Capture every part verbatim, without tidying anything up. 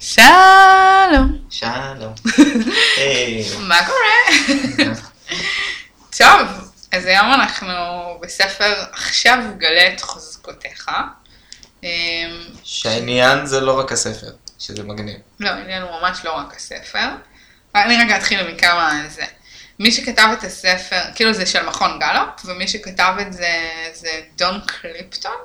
שלום. שלום. מה קורה? טוב, אז היום אנחנו בספר עכשיו גלה את חוזקותיך. שהעניין זה לא רק הספר, שזה מגניב. לא, העניין הוא ממש לא רק הספר. אני רגע אתחיל מכמה זה. מי שכתב את הספר, כאילו זה של מכון גלופ, ומי שכתב את זה זה דון קליפטון,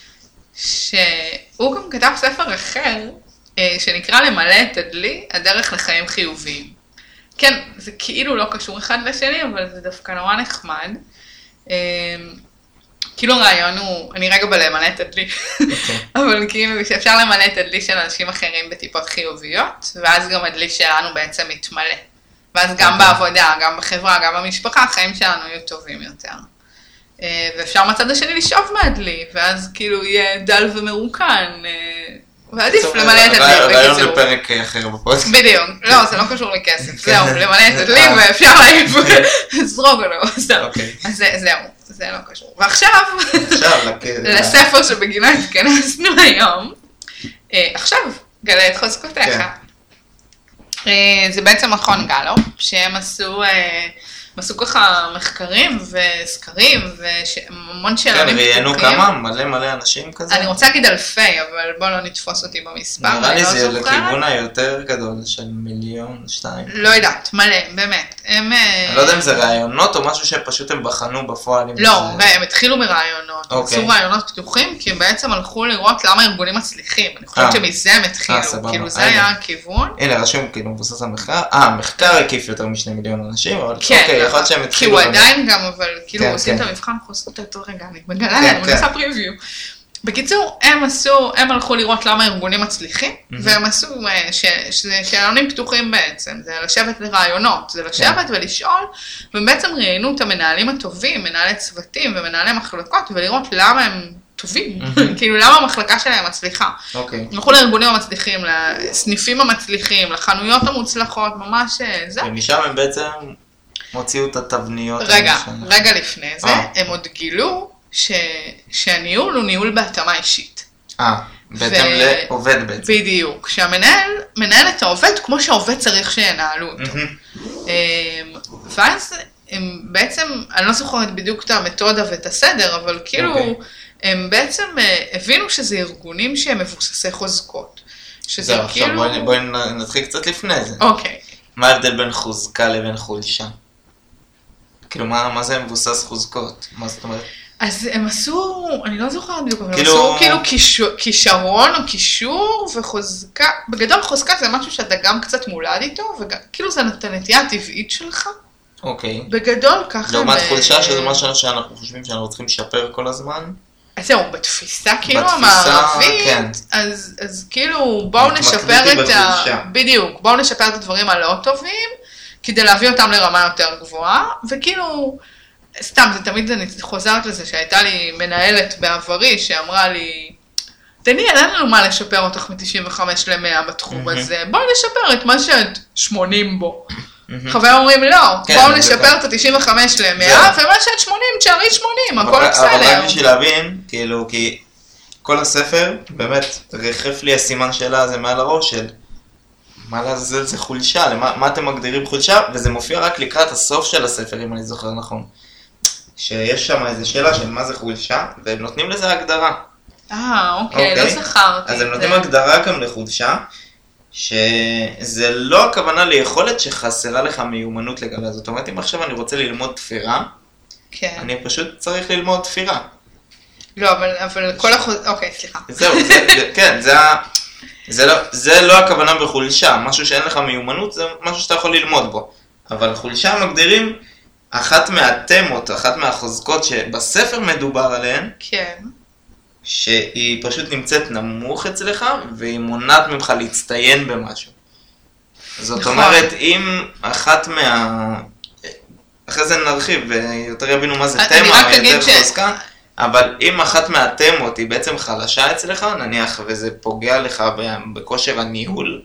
שהוא גם כתב ספר אחר, שנקרא למלא את הדלי, הדרך לחיים חיוביים. כן, זה כאילו לא קשור אחד לשני, אבל זה דווקא נורא נחמד. כאילו הרעיון הוא, אני רגע בלמלא את הדלי, אבל כאילו שאפשר למלא את הדלי של אנשים אחרים בטיפות חיוביות, ואז גם הדלי שלנו בעצם מתמלא. ואז גם בעבודה, גם בחברה, גם במשפחה, החיים שלנו יהיו טובים יותר. ואפשר מצד השני לשאוב מהדלי, ואז כאילו יהיה דל ומרוקן, ועדיף למלא את הדלי. רעיון לפרק אחר בפודקאסט. בדיוק, לא, זה לא קשור לכסף, זהו, למלא את הדלי, ואפשר להעיף, זרוק אותו, זהו. אז זהו, זה לא קשור. ועכשיו, לספר שבגינו התכנסנו היום, עכשיו, גלה את חוזקותיך. זה בעצם מכון גלופ, שהם עשו, הם עשו ככה מחקרים וסקרים, והמון שאלונים. כן, ראיינו כמה? מלא מלא אנשים כזה? אני רוצה להגיד אלפי, אבל בוא לא נתפוס אותי במספר. נראה לי זה לכיוון היותר גדול של מיליון, שתיים. לא יודעת, מלא, באמת. אני לא יודע אם זה רעיונות או משהו שפשוט הם בחנו בפועל. לא, הם התחילו ברעיונות. הם עשו רעיונות פתוחים, כי הם בעצם הלכו לראות למה ארגונים מצליחים. אני חושבת שמזה הם התחילו, כאילו זה היה הכיוון. הנה, רשום כאילו מבוסס על מחקר. אה, מחקר הקיף יותר משני מיליון אנשים, אבל אוקיי, יכול להיות שהם התחילו. כי הוא עדיין גם, אבל כאילו עושים את המבחן, חוזקות אותו רגע, אני מגלה להם, אני עושה פריוויו. בקיצור, הם עשו, הם הלכו לראות למה ארגונים מצליחים, והם עשו שאלונים פתוחים בעצם, זה לשבת לרעיונות, זה לשבת ולשאול, ובעצם ראיינו את המנהלים הטובים, מנהלי צוותים ומנהלי מחלקות, ולראות למה הם טובים, כאילו למה המחלקה שלהם מצליחה. הם הלכו לארגונים המצליחים, לסניפים המצליחים, לחנויות המוצלחות, ממש זה. ומשם הם בעצם הוציאו את התבניות. רגע, רגע לפני זה, הם עוד גילו שהניהול הוא ניהול בהתאמה אישית. אה, בהתאם לעובד בעצם. בדיוק, שהמנהל מנהל את העובד כמו שהעובד צריך שינהלו אותו. ואז הם בעצם, אני לא זוכרת בדיוק את המתודה ואת הסדר, אבל כאילו הם בעצם הבינו שזה ארגונים שהם מבוססי חוזקות. זהו, עכשיו בואי נתחיל קצת לפני זה. אוקיי. מה ההבדל בין חוזקה לבין חולשה? כאילו, מה זה מבוסס חוזקות? מה זאת אומרת? אז הם עשו, אני לא זוכרת בדיוק, אבל הם עשו כאילו כישרון או קישור וחוזקה, בגדול חוזקה זה משהו שאתה גם קצת מולד איתו, וכאילו זה הנטייה הטבעית שלך. אוקיי. בגדול ככה. לעומת חולשה שזה משהו שאנחנו חושבים שאנחנו צריכים לשפר כל הזמן. אז זהו, בתפיסה כאילו המערבית, אז כאילו בואו נשפר את ה... בדיוק, בואו נשפר את הדברים הלא טובים, כדי להביא אותם לרמה יותר גבוהה, וכאילו... סתם, זה תמיד אני חוזרת לזה שהייתה לי מנהלת בעברי שאמרה לי, דניאל, אין לנו מה לשפר אותך מ-תשעים וחמש ל-מאה בתחום הזה, בואי נשפר את מה שאת שמונים בו. חברים אומרים, לא, בואו נשפר את ה-תשעים וחמש ל-מאה, ומה שאת שמונים, תשארי שמונים, הכל בסדר. אבל רק בשביל להבין, כאילו, כי כל הספר, באמת, ריחף לי הסימן שאלה הזה מעל הראש של, מה לעזאזל זה חולשה, מה אתם מגדירים חולשה, וזה מופיע רק לקראת הסוף של הספר, אם אני זוכר נכון. שיש שם איזו שאלה של מה זה חולשה, והם נותנים לזה הגדרה. אה, אוקיי, לא זכרתי. אז הם נותנים הגדרה גם לחולשה, שזה לא הכוונה ליכולת שחסרה לך מיומנות לגבי. זאת אומרת, אם עכשיו אני רוצה ללמוד תפירה, אני פשוט צריך ללמוד תפירה. לא, אבל כל החוז... אוקיי, סליחה. זהו, כן, זה לא הכוונה בחולשה. משהו שאין לך מיומנות, זה משהו שאתה יכול ללמוד בו. אבל חולשה מגדירים אחת מהתמות, אחת מהחוזקות שבספר מדובר עליהן, כן. שהיא פשוט נמצאת נמוך אצלך, והיא מונעת ממך להצטיין במשהו. זאת נכון. אומרת, אם אחת מה... אחרי זה נרחיב, ויותר יבינו מה זה תמה, ויותר ש... חוזקה, אבל אם אחת מהתמות היא בעצם חלשה אצלך, נניח, וזה פוגע לך בכושר הניהול,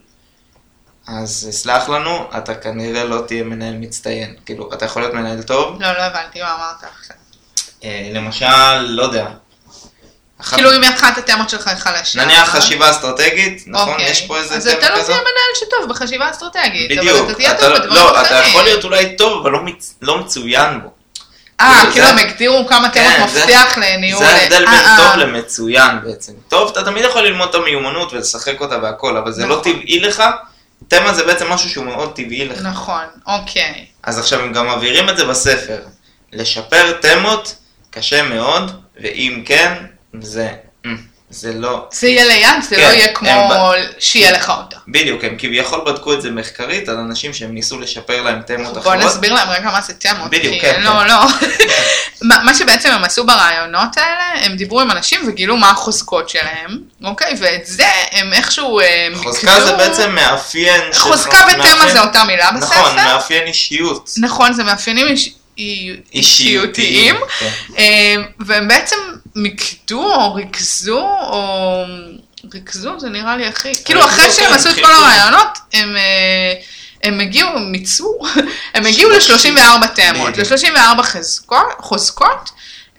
אז סלח לנו, אתה כנראה לא תהיה מנהל מצטיין. כאילו, אתה יכול להיות מנהל טוב. לא, לא הבנתי מה אמרת עכשיו. למשל, לא יודע. כאילו אם אחת התמות שלך היא חלשה. נניח חשיבה אסטרטגית, נכון? יש פה איזה תמה כזאת? אז אתה לא תהיה מנהל שטוב בחשיבה אסטרטגית. בדיוק. לא, אתה יכול להיות אולי טוב, אבל לא מצוין בו. אה, כאילו הם הגדירו כמה תמות מפתח לניהול. זה ההבדל בין טוב למצוין בעצם. טוב, אתה תמיד יכול ללמוד את המיומנות ולשחק אותה והכל, אבל זה לא טבעי לך. תמה זה בעצם משהו שהוא מאוד טבעי לך. נכון, אוקיי. אז עכשיו הם גם מבהירים את זה בספר. לשפר תמות קשה מאוד, ואם כן, זה... זה לא... זה יהיה ליד, זה לא יהיה כמו שיהיה לך אותה. בדיוק, הם כביכול בדקו את זה מחקרית על אנשים שהם ניסו לשפר להם תמות אחרות. בוא נסביר להם רגע מה זה תמות. בדיוק, כן. לא, לא. מה שבעצם הם עשו ברעיונות האלה, הם דיברו עם אנשים וגילו מה החוזקות שלהם, אוקיי? ואת זה הם איכשהו... חוזקה זה בעצם מאפיין... חוזקה ותמה זה אותה מילה בספר. נכון, מאפיין אישיות. נכון, זה מאפיינים אישיותיים, והם בעצם מיקדו או ריכזו, או ריכזו זה נראה לי הכי, כאילו אחרי שהם עשו את כל הרעיונות, הם הגיעו, מיצו, הם הגיעו ל-שלושים וארבע תמות, ל-שלושים וארבע חוזקות,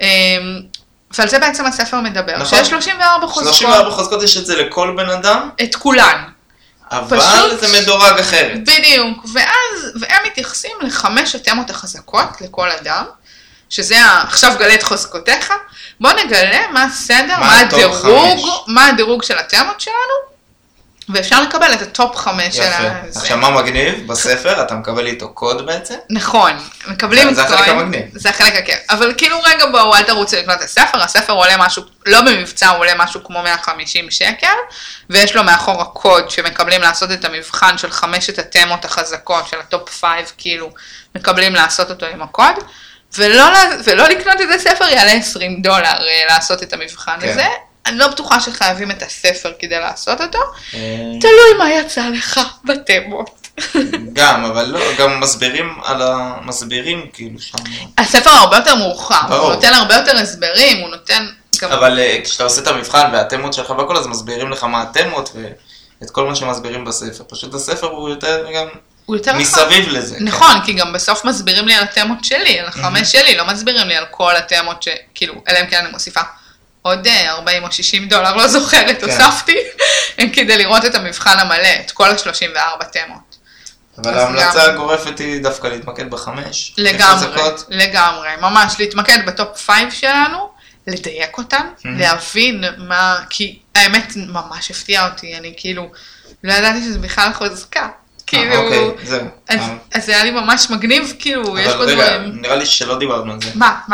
ועל זה בעצם הספר מדבר, שיש שלושים וארבע חוזקות. שלושים וארבע חוזקות יש את זה לכל בן אדם? את כולן. אבל זה מדורג אחרת. בדיוק, ואז, והם מתייחסים לחמש התמות החזקות לכל אדם, שזה עכשיו גלה את חוזקותיך, בוא נגלה מה הסדר, מה הדירוג, מה הדירוג של התמות שלנו, ואפשר לקבל את הטופ חמש של זה. עכשיו מה מגניב? בספר אתה מקבל איתו קוד בעצם? נכון, מקבלים קוד. זה החלק המגניב. זה החלק הכיף. אבל כאילו רגע בואו, אל תרוצו לקנות את הספר, הספר עולה משהו, לא במבצע, הוא עולה משהו כמו מאה וחמישים שקל, ויש לו מאחור הקוד שמקבלים לעשות את המבחן של חמשת התמות החזקות של הטופ חמש, כאילו מקבלים לעשות אותו עם הקוד, ולא, ולא לקנות את הספר יעלה עשרים דולר לעשות את המבחן הזה. אני לא בטוחה שחייבים את הספר כדי לעשות אותו, תלוי מה יצא לך בתמות. גם, אבל לא, גם מסבירים על המסבירים כאילו שם. הספר הרבה יותר מורחב, הוא נותן הרבה יותר הסברים, הוא נותן... אבל כשאתה עושה את המבחן והתמות שלך והכל, אז מסבירים לך מה התמות ואת כל מה שמסבירים בספר. פשוט הספר הוא יותר גם... מסביב לזה. נכון, כי גם בסוף מסבירים לי על התמות שלי, על החמש שלי, לא מסבירים לי על כל התמות שכאילו, אליהם כן אני מוסיפה. עוד ארבעים או שישים דולר, לא זוכרת, הוספתי, כדי לראות את המבחן המלא, את כל ה-שלושים וארבע תמות. אבל ההמלצה הגורפת היא דווקא להתמקד בחמש. לגמרי, לגמרי, ממש להתמקד בטופ חמש שלנו, לדייק אותן, להבין מה, כי האמת ממש הפתיעה אותי, אני כאילו, לא ידעתי שזה בכלל חוזקה. כאילו, אז זה היה לי ממש מגניב, כאילו, יש פה דברים. אבל רגע, נראה לי שלא דיברנו על זה. מה, מה?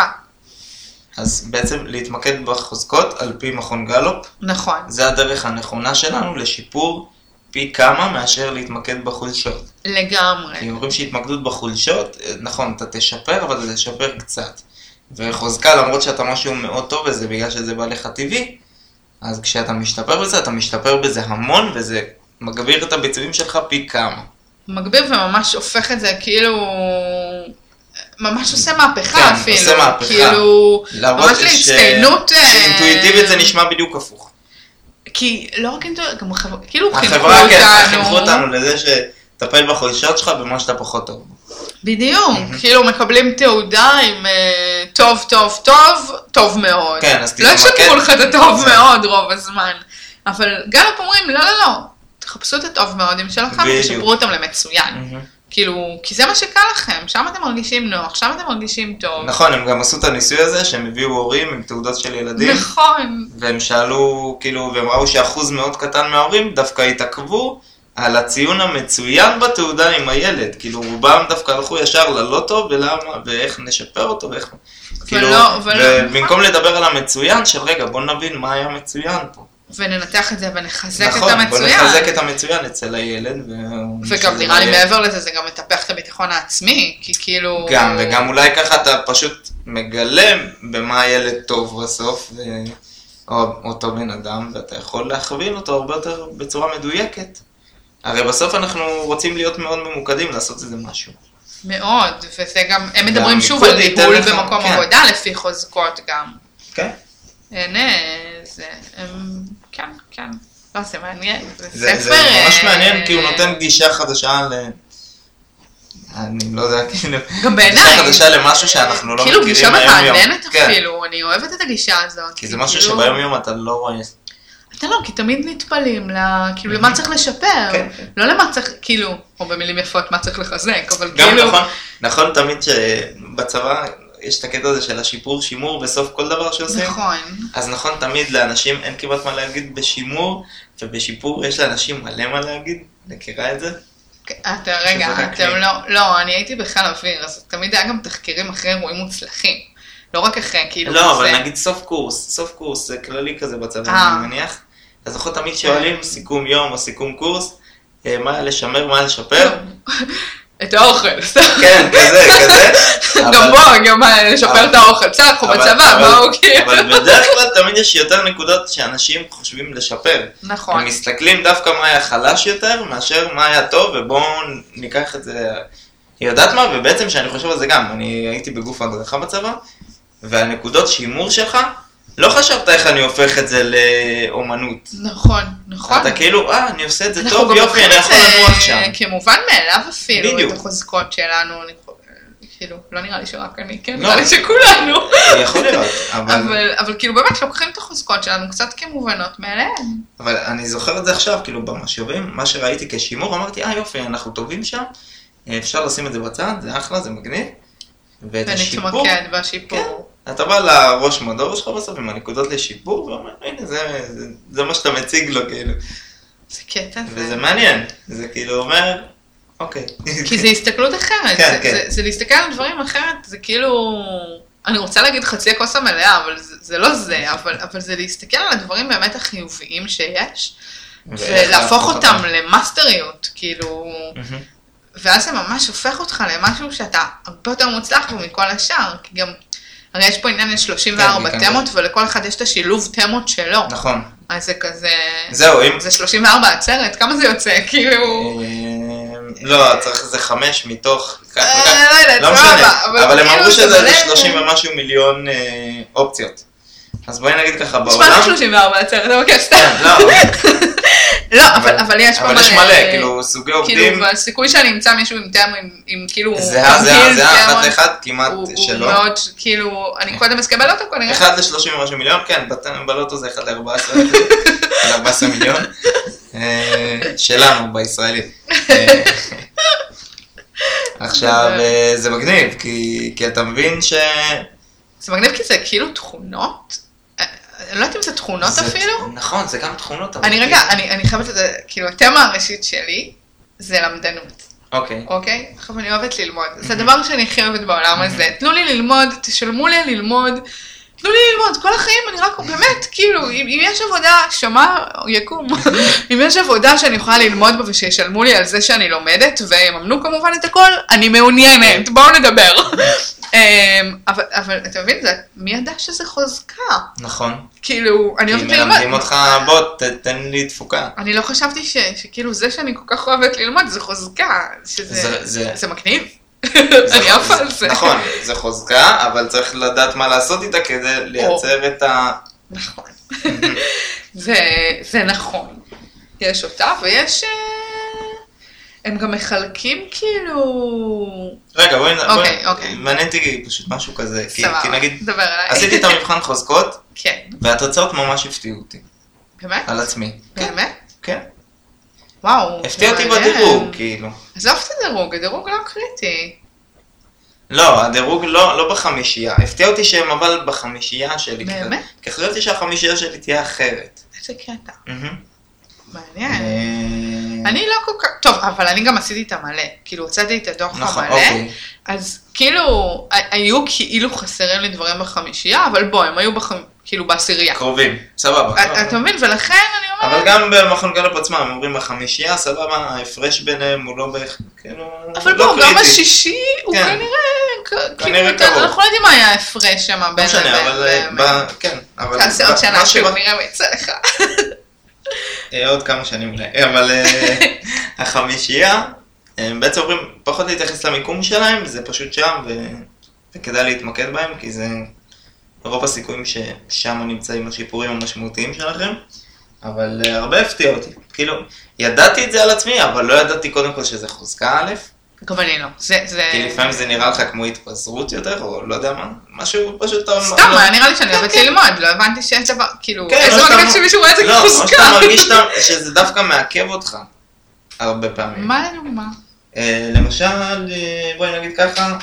אז בעצם להתמקד בחוזקות על פי מכון גלופ. נכון. זה הדרך הנכונה שלנו לשיפור פי כמה מאשר להתמקד בחולשות. לגמרי. כי אומרים שהתמקדות בחולשות, נכון, אתה תשפר, אבל זה תשפר קצת. וחוזקה, למרות שאתה משהו מאוד טוב בזה, בגלל שזה בא לך טבעי, אז כשאתה משתפר בזה, אתה משתפר בזה המון, וזה מגביר את הביצועים שלך פי כמה. מגביר וממש הופך את זה כאילו... ממש עושה מהפכה כן, אפילו, עושה מהפכה. כאילו, ממש להצטיינות. שאינטואיטיבית זה נשמע בדיוק הפוך. כי לא רק אינטואיטיבית, גם החברה, כאילו חינכו אותנו. החברה כן, חינכו אותנו לזה שתטפל בחולשות שלך במה שאתה פחות טוב. בדיוק, כאילו מקבלים תעודה עם טוב, טוב, טוב, טוב מאוד. כן, אז תתמקד. לא ישתפו לך את הטוב מאוד רוב הזמן. אבל גלופ אומרים, לא, לא, לא, תחפשו את הטוב מאוד עם שלכם ותשפרו אותם למצוין. כאילו, כי זה מה שקל לכם, שם אתם מרגישים נוח, שם אתם מרגישים טוב. נכון, הם גם עשו את הניסוי הזה, שהם הביאו הורים עם תעודות של ילדים. נכון. והם שאלו, כאילו, והם ראו שאחוז מאוד קטן מההורים דווקא התעכבו על הציון המצוין בתעודה עם הילד. כאילו, רובם דווקא הלכו ישר ללא טוב, ולמה, ואיך נשפר אותו, ואיך... כאילו, ובמקום לדבר על המצוין, של רגע, בוא נבין מה היה מצוין פה. וננתח את זה ונחזק נכון, את המצוין. נכון, בוא נחזק את המצוין אצל הילד. וגם נראה לי מעבר לזה, זה גם מטפח את הביטחון העצמי, כי כאילו... גם, וגם אולי ככה אתה פשוט מגלם במה הילד טוב בסוף, ו... או אותו בן אדם, ואתה יכול להכווין אותו הרבה יותר בצורה מדויקת. הרי בסוף אנחנו רוצים להיות מאוד ממוקדים, לעשות איזה משהו. מאוד, וזה גם, הם מדברים שוב על ניהול במקום כן. עבודה, לפי חוזקות גם. כן. הנה, זה, הם, כן, כן, לא, זה מעניין. זה, זה, זה ממש מעניין, כי הוא נותן גישה חדשה ל... אני לא יודע, כאילו, גם בעיניי, גישה חדשה למשהו שאנחנו לא מכירים כאילו גישה מעניינת אפילו, אני אוהבת את הגישה הזאת. כי זה משהו שביום יום אתה לא רואה. אתה לא, כי תמיד נטפלים, כאילו למה צריך לשפר, לא למה צריך, כאילו, או במילים יפות, מה צריך לחזק, אבל כאילו... גם נכון, נכון תמיד שבצבא יש את הקטע הזה של השיפור, שימור בסוף כל דבר שעושים. נכון. אז נכון תמיד לאנשים אין כמעט מה להגיד בשימור, ובשיפור יש לאנשים מלא מה להגיד, מכירה את זה? אתה רגע, אתם לא, לא, אני הייתי בחיל אוויר, אז תמיד היה גם תחקירים אחרי אירועים מוצלחים. לא רק אחרי, כאילו... לא, אבל נגיד סוף קורס, סוף קורס, זה כללי כזה בצבא, אני מניח. אז נכון תמיד שואלים סיכום יום או סיכום קורס, מה היה לשמר, מה היה לשפר? את האוכל. כן, כזה, כזה. גם בוא, גם לשפר את האוכל, בסדר, אנחנו בצבא, בואו כאילו. אבל בדרך כלל תמיד יש יותר נקודות שאנשים חושבים לשפר. נכון. הם מסתכלים דווקא מה היה חלש יותר, מאשר מה היה טוב, ובואו ניקח את זה... היא יודעת מה, ובעצם שאני חושב על זה גם, אני הייתי בגוף ההדרכה בצבא, והנקודות שימור שלך, לא חשבת איך אני הופך את זה לאומנות. נכון, נכון. אתה כאילו, אה, אני עושה את זה טוב, יופי, אני יכול לנוח שם. כמובן מאליו אפילו, את החוזקות שלנו, כאילו, לא נראה לי שרק אני, כן, נראה לי שכולנו. יכול להיות, אבל... אבל כאילו באמת לוקחים את החוזקות שלנו קצת כמובנות מאליהן. אבל אני זוכר את זה עכשיו, כאילו, במשובים, מה שראיתי כשימור, אמרתי, אה, יופי, אנחנו טובים שם, אפשר לשים את זה בצד, זה אחלה, זה מגניב. ונתמקד בשיפור. אתה בא לראש מדור שלך בסוף עם הנקודות לשיפור, ואומר, הנה, זה, זה, זה מה שאתה מציג לו, כאילו. זה קטע. וזה מעניין, זה כאילו אומר, אוקיי. כי זה הסתכלות אחרת, כן, זה, כן. זה, זה להסתכל על דברים אחרת, זה כאילו, אני רוצה להגיד חצי הכוס המלאה, אבל זה, זה לא זה, אבל, אבל זה להסתכל על הדברים באמת החיוביים שיש, ולהפוך אותם למאסטריות, כאילו, ואז זה ממש הופך אותך למשהו שאתה הרבה יותר מוצלח בו מכל השאר, כי גם... הרי יש פה עניין שלושים וארבע תמות, ולכל אחד יש את השילוב תמות שלו. נכון. אז זה כזה... זהו, אם... זה שלושים וארבע עצרת, כמה זה יוצא? כאילו... לא, צריך זה חמש מתוך... לא יודעת, לא משנה. אבל הם אמרו שזה שלושים ומשהו מיליון אופציות. אז בואי נגיד ככה בעולם... נשמע שלושים וארבע עצרת, זה מבקש סתם. לא. לא, אבל יש פה מלא... אבל יש מלא, כאילו, סוגי עובדים... כאילו, הסיכוי שאני אמצא מישהו עם תמו, עם כאילו... זהה, זהה, זהה, אחד לאחד, כמעט שלא. הוא מאוד, כאילו, אני קודם אסקבל אותו כנראה. אחד ל-שלושים ומשהו מיליון, כן, בלוטו זה אחד ל-ארבע עשרה ארבע עשרה מיליון. שלנו, בישראלי. עכשיו, זה מגניב, כי אתה מבין ש... זה מגניב כי זה כאילו תכונות. אני לא יודעת אם זה תכונות אפילו. נכון, זה גם תכונות. אני רגע, אני חייבת את זה, כאילו, התמה הראשית שלי זה למדנות. אוקיי. אוקיי? עכשיו אני אוהבת ללמוד. זה הדבר שאני הכי אוהבת בעולם הזה. תנו לי ללמוד, תשלמו לי ללמוד, תנו לי ללמוד. כל החיים אני רק, באמת, כאילו, אם יש עבודה, שמע, יקום. אם יש עבודה שאני יכולה ללמוד בה ושישלמו לי על זה שאני לומדת, ויממנו כמובן את הכל, אני מעוניינת. בואו נדבר. אבל, אבל אתה מבין, מי ידע שזה חוזקה? נכון. כאילו, אני אוהבת ללמוד. כי מלמדים אותך, בוא, תן לי תפוקה. אני לא חשבתי שכאילו זה שאני כל כך אוהבת ללמוד, זה חוזקה, שזה מגניב. אני אוהב על זה. נכון, זה חוזקה, אבל צריך לדעת מה לעשות איתה כדי לייצר את ה... נכון. זה נכון. יש אותה, ויש... הם גם מחלקים כאילו... רגע, בואי, אוקיי, אוקיי. מעניין אותי פשוט משהו כזה, סבבה, כי נגיד, דבר אליי. עשיתי את המבחן חוזקות, כן. והתוצאות ממש הפתיעו אותי. באמת? על עצמי. באמת? כן. וואו. הפתיע אותי בדירוג, כאילו. עזוב את הדירוג, הדירוג לא קריטי. לא, הדירוג לא, לא בחמישייה. הפתיע אותי שהם אבל בחמישייה שלי. באמת? כי חשבתי שהחמישייה שלי תהיה אחרת. איזה קטע. מעניין. אני לא כל כך, טוב, אבל אני גם עשיתי את המלא, כאילו הוצאתי את הדוח המלא, אז כאילו, היו כאילו חסרים לי דברים בחמישייה, אבל בוא, הם היו כאילו בעשירייה. קרובים, סבבה. אתה מבין, ולכן אני אומרת... אבל גם במכון גלופ עצמם, הם אומרים בחמישייה, סבבה, ההפרש ביניהם הוא לא בערך, כאילו, אבל בוא, גם השישי הוא כנראה, כאילו, אנחנו לא יודעים מה היה ההפרש שם בין... לא משנה, אבל, כן, אבל... תעשה עוד שנה, כאילו, נראה מה יצא לך. עוד כמה שנים אולי, אבל החמישייה, הם בעצם אומרים פחות להתייחס למיקום שלהם, זה פשוט שם וכדאי להתמקד בהם, כי זה רוב הסיכויים ששם נמצאים השיפורים המשמעותיים שלכם, אבל הרבה הפתיע אותי, כאילו ידעתי את זה על עצמי, אבל לא ידעתי קודם כל שזה חוזקה א', גם אני לא. כי לפעמים זה נראה לך כמו התפזרות יותר, או לא יודע מה, משהו פשוט... סתם, היה נראה לי שאני אוהבת ללמוד, לא הבנתי שיש דבר, כאילו, איזה מגניב שמישהו רואה את זה כחוזקה. לא, או שאתה מרגיש שזה דווקא מעכב אותך, הרבה פעמים. מה לדוגמה? למשל, בואי נגיד ככה,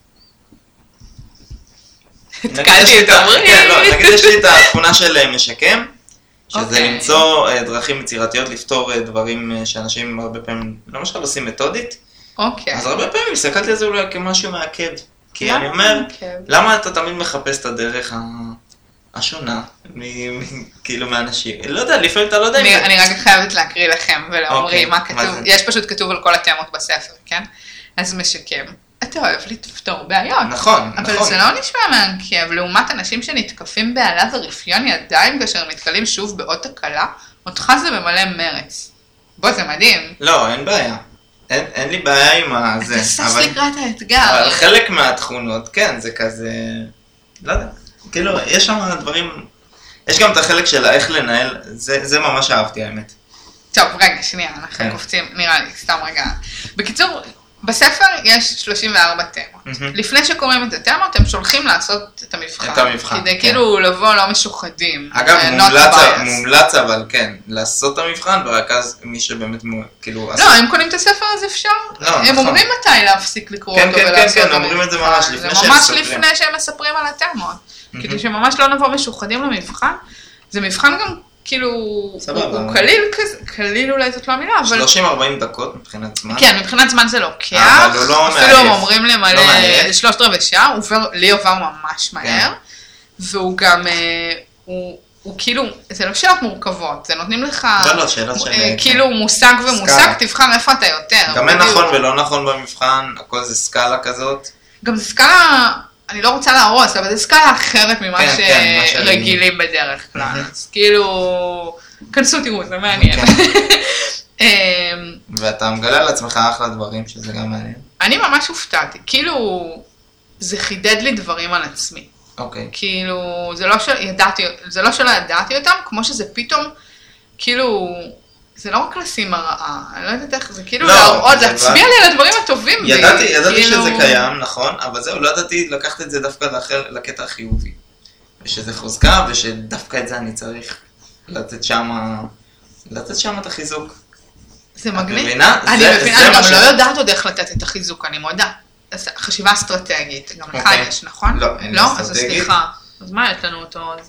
התקלתי את אומרי. כן, לא, נגיד יש לי את התכונה של משקם, שזה למצוא דרכים יצירתיות לפתור דברים שאנשים הרבה פעמים, למשל עושים מתודית, אז הרבה פעמים הסתכלתי על זה אולי כמשהו מעכב, כי אני אומר, למה אתה תמיד מחפש את הדרך השונה, כאילו מאנשים, לא יודע, לפעמים אתה לא יודע. אני רק חייבת להקריא לכם ולאומרי מה כתוב, יש פשוט כתוב על כל התאמות בספר, כן? אז משקם. אתה אוהב לפתור בעיות. נכון, נכון. אבל זה לא נשמע מעכב, לעומת אנשים שנתקפים בעלה ורפיון ידיים כאשר מתקלים שוב באות תקלה, אותך זה במלא מרץ. בוא, זה מדהים. לא, אין בעיה. אין, אין לי בעיה עם הזה. אתה סס לקראת האתגר. אבל חלק מהתכונות, כן, זה כזה, לא יודע, כאילו, יש שם דברים, יש גם את החלק של איך לנהל, זה, זה ממש אהבתי האמת. טוב, רגע, שנייה, אנחנו כן. קופצים, נראה לי, סתם רגע. בקיצור, בספר יש שלושים וארבע תמות. Mm-hmm. לפני שקוראים את התמות, הם שולחים לעשות את המבחן. את המבחן, כדי כן. כאילו לבוא לא משוחדים. אגב, מומלץ, מומלץ אבל כן, לעשות את המבחן, ורק אז מי שבאמת כאילו... לא, הם קונים את הספר אז אפשר. לא, הם נכון. אומרים מתי להפסיק לקרוא כן, אותו כן, ולעשות כן, את כן, אומרים את זה ממש לפני שהם מספרים. זה ממש מספרים. לפני שהם מספרים על התמות. Mm-hmm. כדי שממש לא נבוא משוחדים למבחן. זה מבחן גם... כאילו, הוא קליל כזה, קליל אולי זאת לא המילה, אבל... שלושים ארבעים דקות מבחינת זמן. כן, מבחינת זמן זה לוקח, אפילו הם אומרים למלא שלושת רבעי שעה, לי עובר ממש מהר, והוא גם, הוא כאילו, זה לא שאלות מורכבות, זה נותנים לך, כאילו מושג ומושג, תבחר איפה אתה יותר. גם אין נכון ולא נכון במבחן, הכל זה סקאלה כזאת. גם זה סקאלה... אני לא רוצה להרוס, אבל זה סקאלה אחרת ממה שרגילים בדרך כלל. אז כאילו, כנסו תראו, זה מעניין. ואתה מגלה על עצמך אחלה דברים, שזה גם מעניין. אני ממש הופתעתי, כאילו, זה חידד לי דברים על עצמי. אוקיי. כאילו, זה לא שלא ידעתי אותם, כמו שזה פתאום, כאילו... זה לא רק לשים הרעה, אני לא יודעת איך, זה כאילו להראות, להצביע לי על הדברים הטובים. ידעתי, ידעתי שזה קיים, נכון, אבל זהו, לא ידעתי לקחת את זה דווקא לקטע החיובי. ושזה חוזקה, ושדווקא את זה אני צריך לתת שמה, לתת שמה את החיזוק. זה מגניב. את מבינה? אני מבינה, אני גם לא יודעת עוד איך לתת את החיזוק, אני מודה. חשיבה אסטרטגית, גם לך יש, נכון? לא, אין לי אסטרטגית. אז סליחה. אז מה יש לנו אותו על זה?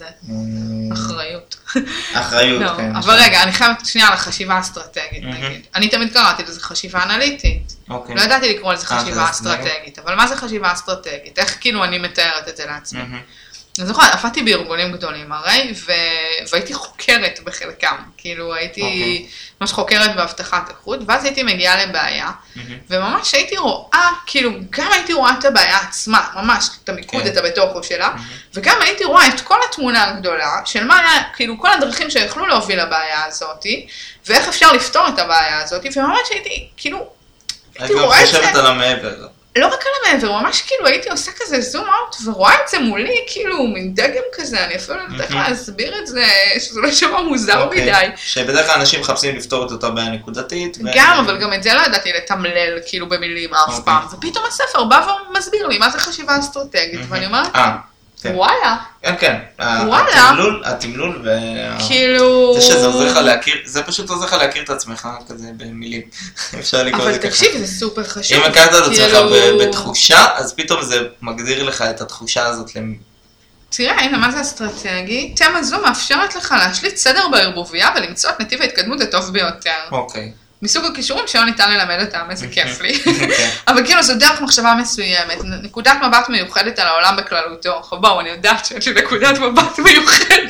אחריות. אחריות, כן. אבל רגע, אני חייבת שנייה לחשיבה האסטרטגית, נגיד. אני תמיד קראתי לזה חשיבה אנליטית. לא ידעתי לקרוא לזה חשיבה אסטרטגית, אבל מה זה חשיבה אסטרטגית? איך כאילו אני מתארת את זה לעצמי? אני זוכרת, עבדתי בארגונים גדולים הרי, והייתי חוקרת בחלקם. כאילו הייתי ממש חוקרת בהבטחת איכות, ואז הייתי מגיעה לבעיה, וממש הייתי רואה, כאילו גם הייתי רואה את הבעיה עצמה, ממש את המיקוד, את הבתוכו שלה, וגם הייתי רואה את כל התמונה הגדולה, של מה היה, כאילו כל הדרכים שיכלו להוביל לבעיה הזאת, ואיך אפשר לפתור את הבעיה הזאת, וממש הייתי, כאילו, הייתי רואה את זה. חושבת על המעבר. לא רק על המעבר, ממש כאילו הייתי עושה כזה זום אאוט, ורואה את זה מולי, כאילו, מין דגם כזה, אני אפילו לא יודעת להסביר את זה, שזה לא שמה מוזר מדי. שבדרך כלל אנשים מחפשים לפתור את אותה בעיה נקודתית. גם, אבל גם את זה לא ידעתי לתמלל, כאילו, במילים אף פעם. ופתאום הספר בא ומסביר לי מה זה חשיבה אסטרטגית, ואני אומרת, וואלה. כן, כן. וואלה. התמלול וה... כאילו... זה שזה עוזר לך להכיר, זה פשוט עוזר לך להכיר את עצמך כזה במילים. אפשר לקרוא את זה ככה. אבל תקשיב, זה סופר חשוב. אם הכרת את עצמך בתחושה, אז פתאום זה מגדיר לך את התחושה הזאת. תראה, הנה, מה זה אסטרטגי? תמה זו מאפשרת לך להשליט סדר בערבוביה ולמצוא את נתיב ההתקדמות הטוב ביותר. אוקיי. מסוג הכישורים שלא ניתן ללמד אותם, איזה כיף לי. אבל כאילו זו דרך מחשבה מסוימת, נקודת מבט מיוחדת על העולם בכללותו. בואו, אני יודעת שיש לי נקודת מבט מיוחדת.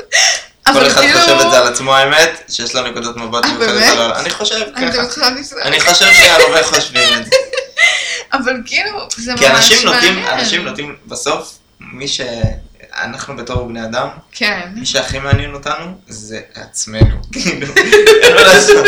כל אחד חושב את זה על עצמו האמת, שיש לו נקודת מבט מיוחדת על העולם. אני חושב ככה. אני חושב שהרבה חושבים את זה. אבל כאילו, זה ממש מעניין. כי אנשים נוטים בסוף, מי ש... אנחנו בתור בני אדם, כן. מי שהכי מעניין אותנו זה עצמנו, כאילו, אין מה לעשות.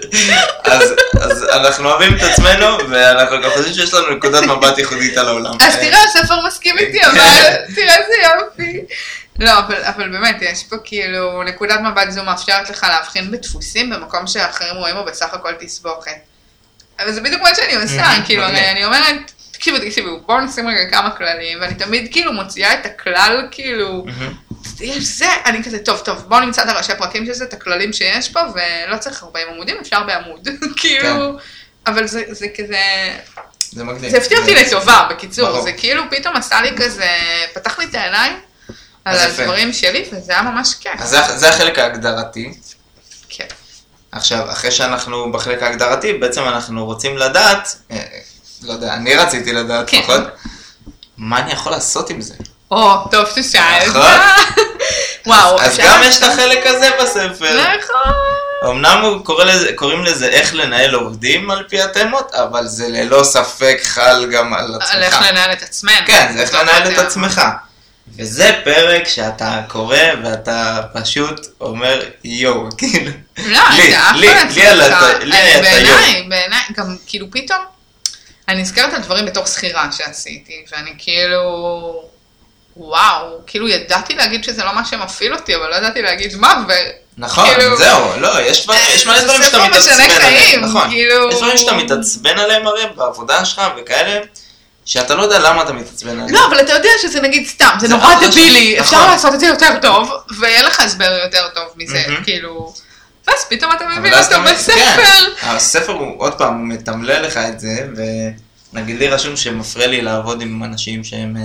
אז, אז אנחנו אוהבים את עצמנו, ואנחנו גם חושבים שיש לנו נקודת מבט ייחודית על העולם. אז תראה, הספר מסכים איתי, אבל תראה איזה יופי. לא, אבל, אבל באמת, יש פה כאילו, נקודת מבט זו מאפשרת לך להבחין בדפוסים, במקום שאחרים רואים או בסך הכל תסבוכת. אבל זה בדיוק מה שאני עושה, כאילו, אני אומרת, תקשיבו, תקשיבו, בואו נשים רגע כמה כללים, ואני תמיד כאילו מוציאה את הכלל, כאילו, יש זה, אני כזה, טוב, טוב, בואו נמצא את הראשי פרקים של זה, את הכללים שיש פה, ולא צריך ארבעים עמודים, אפשר בעמוד, כאילו, אבל זה כזה, זה הפתיע אותי לטובה, בקיצור, זה כאילו פתאום עשה לי כזה, פתח לי את העיניים, על הדברים שלי, וזה היה ממש כיף. אז זה החלק ההגדרתי. כן. עכשיו, אחרי שאנחנו בחלק ההגדרתי, בעצם אנחנו רוצים לדעת, לא יודע, אני רציתי לדעת פחות, מה אני יכול לעשות עם זה? או, טוב ששאלת. נכון? וואו. אז גם יש את החלק הזה בספר. נכון. אמנם קוראים לזה איך לנהל עובדים על פי התמות, אבל זה ללא ספק חל גם על עצמך. על איך לנהל את עצמנו. כן, זה איך לנהל את עצמך. וזה פרק שאתה קורא ואתה פשוט אומר יו, כאילו. לא, זה אף אחד. בעיניי, בעיניי, גם כאילו פתאום, אני נזכרת על דברים בתור סחירה שעשיתי, ואני כאילו, וואו, כאילו ידעתי להגיד שזה לא מה שמפעיל אותי, אבל לא ידעתי להגיד מה, ו... נכון, זהו, לא, יש מלא דברים שאתה מתעצבן עליהם, נכון, יש דברים שאתה מתעצבן עליהם הרי בעבודה שלך וכאלה, שאתה לא יודע למה אתה מתעצבן עליהם. לא, אבל אתה יודע שזה נגיד סתם, זה נורא דבילי, אפשר לעשות את זה יותר טוב, ויהיה לך הסבר יותר טוב מזה, כאילו, ואז פתאום אתה מבין אותו בספר. הספר הוא, עוד פעם, הוא מתמלל לך את זה, ונגיד לי רשום שמפריע לי לעבוד עם אנשים שהם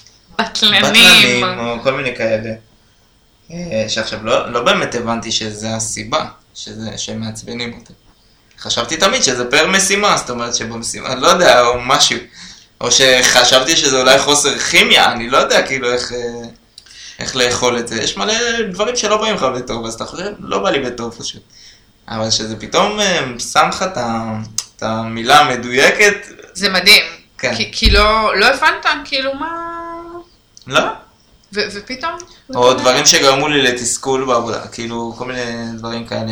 בטלנים, או כל מיני כאלה. שעכשיו לא באמת הבנתי שזה הסיבה, שהם מעצבנים אותי. חשבתי תמיד שזה פר משימה, זאת אומרת שבמשימה, לא יודע, או משהו. או שחשבתי שזה אולי חוסר כימיה, אני לא יודע כאילו איך, איך לאכול את זה. יש מלא דברים שלא באים לך בטוב, אז אתה חושב, לא בא לי בטוב פשוט. אבל שזה פתאום שם לך את המילה המדויקת. זה מדהים. כן. כי, כי לא, לא הבנת, כאילו מה... לא. ו- ופתאום... או דברים שגרמו לי לתסכול בעבודה, כאילו כל מיני דברים כאלה.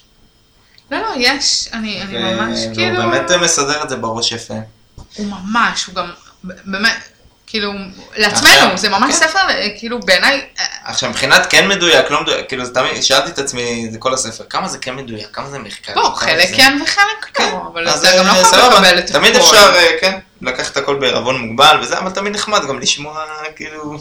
לא, לא, יש, אני, אני ממש ו- כאילו... והוא באמת מסדר את זה בראש יפה. הוא ממש, הוא גם, באמת, כאילו, לעצמנו, זה ממש ספר, כאילו, בעיניי... עכשיו, מבחינת כן מדויק, לא מדויק, כאילו, תמיד, שאלתי את עצמי, זה כל הספר, כמה זה כן מדויק, כמה זה מחקר? בוא, חלק כן וחלק לא, אבל אתה גם לא יכול לקבל את הכל. תמיד אפשר, כן, לקחת הכל בערבון מוגבל וזה, אבל תמיד נחמד גם לשמוע, כאילו...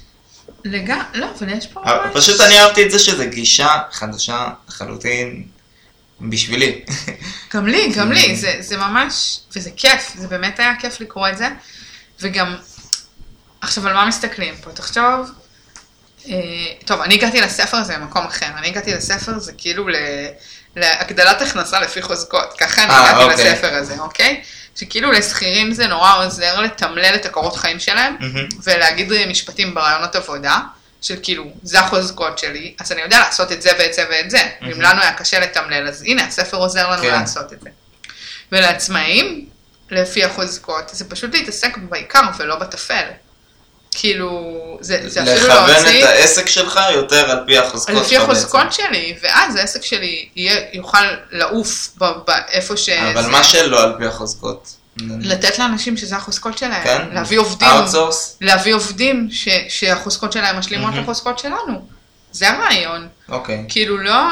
לגמרי, לא, אבל יש פה ממש... פשוט אני אהבתי את זה שזה גישה חדשה, לחלוטין, בשבילי. גם לי, גם לי, זה, זה ממש, וזה כיף, זה באמת היה כיף לקרוא את זה, וגם, עכשיו על מה מסתכלים פה, תחשוב, אה, טוב, אני הגעתי לספר הזה במקום אחר, אני הגעתי לספר זה כאילו ל, להגדלת הכנסה לפי חוזקות, ככה אני הגעתי אוקיי. לספר הזה, אוקיי? שכאילו לסחירים זה נורא עוזר לתמלל את הקורות חיים שלהם, mm-hmm. ולהגיד משפטים ברעיונות עבודה, של כאילו, זה החוזקות שלי, אז אני יודע לעשות את זה ואת זה ואת זה. Mm-hmm. ואם לנו היה קשה לתמלל, אז הנה, הספר עוזר לנו כן. לעשות את זה. ולעצמאים, לפי החוזקות, זה פשוט להתעסק בעיקר ולא בטפל. כאילו, זה, זה אפילו לא לכוון את העסק שלך יותר על פי החוזקות שלך. לפי החוזקות שלי, ואז העסק שלי יהיה, יוכל לעוף באיפה ש... אבל מה שלא על פי החוזקות? לתת לאנשים שזה החוזקות שלהם, כן? להביא עובדים, Outsource? להביא עובדים ש, שהחוזקות שלהם משלימות mm-hmm. לחוזקות שלנו. זה הרעיון. אוקיי. Okay. כאילו לא,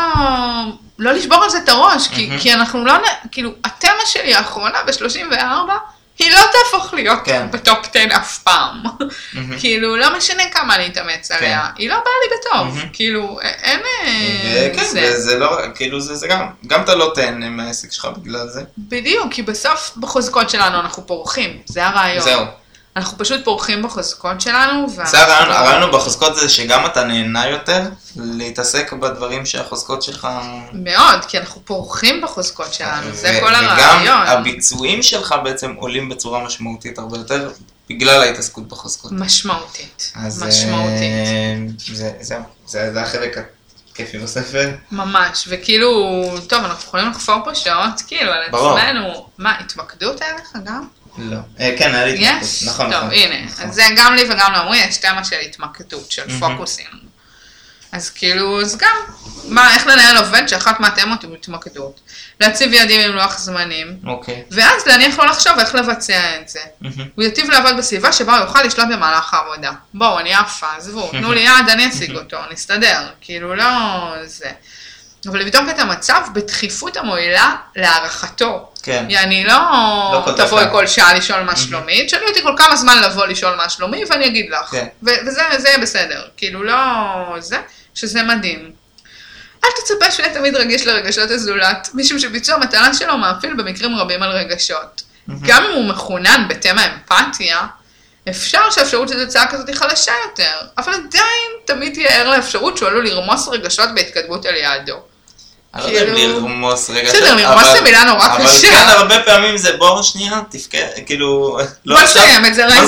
לא לשבור על זה את הראש, mm-hmm. כי, כי אנחנו לא, כאילו, התמה שלי האחרונה ב-שלושים וארבע, היא לא תהפוך להיות כן. בטופ עשר אף פעם. Mm-hmm. כאילו, לא משנה כמה אני אתאמץ עליה, כן. היא לא באה לי בטוב. Mm-hmm. כאילו, אין... כן, זה, וזה לא, כאילו, זה, זה גם, גם אתה לא תהנה מהעסק שלך בגלל זה. בדיוק, כי בסוף בחוזקות שלנו אנחנו פורחים, זה הרעיון. זהו. אנחנו פשוט פורחים בחוזקות שלנו. זה הרעיון, הרעיון בחוזקות זה שגם אתה נהנה יותר להתעסק בדברים שהחוזקות שלך... מאוד, כי אנחנו פורחים בחוזקות שלנו, זה כל הרעיון. וגם הביצועים שלך בעצם עולים בצורה משמעותית הרבה יותר, בגלל ההתעסקות בחוזקות. משמעותית, משמעותית. זהו, זה החלק הכיפי בספר. ממש, וכאילו, טוב, אנחנו יכולים לחפור פה שעות, כאילו, על עצמנו. מה, התמקדות היה לך גם? לא. כן, היה לי התמקדות. נכון, נכון. טוב, הנה. אז זה גם לי וגם לעמרי, יש תמה של התמקדות, של פוקוסים. אז כאילו, אז גם, מה, איך לנהל עובד שאחת מהתמות היא התמקדות. להציב יעדים עם לוח זמנים. אוקיי. ואז להניח לו לחשוב איך לבצע את זה. הוא יטיב לעבוד בסביבה שבה הוא יוכל לשלוט במהלך העבודה. בואו, אני עפה, עזבו, תנו לי יעד, אני אשיג אותו, נסתדר. כאילו, לא זה. אבל לבדוק את המצב בדחיפות המועילה להערכתו. כן. יעני לא, לא תבואי כל שעה לשאול מה שלומי, תשאלי אותי כל כמה זמן לבוא לשאול מה שלומי, ואני אגיד לך. כן. וזה, וזה בסדר. כאילו לא זה, שזה מדהים. אל תצפה שיהיה תמיד רגיש לרגשות הזולת, משום שביצוע המטלה שלו מאפיל במקרים רבים על רגשות. גם אם הוא מכונן בתמה אמפתיה, אפשר שהאפשרות של תוצאה כזאת היא חלשה יותר, אבל עדיין תמיד תהיה ער לאפשרות שהוא עלול לרמוס רגשות בהתקדמות על יעדו. אני לא יודע אם לרמוס רגשות, בסדר, לרמוס זה מילה נורא קשה. אבל כן, הרבה פעמים זה בוא שנייה, תפקד, כאילו... בוא נסיים את זה רגע,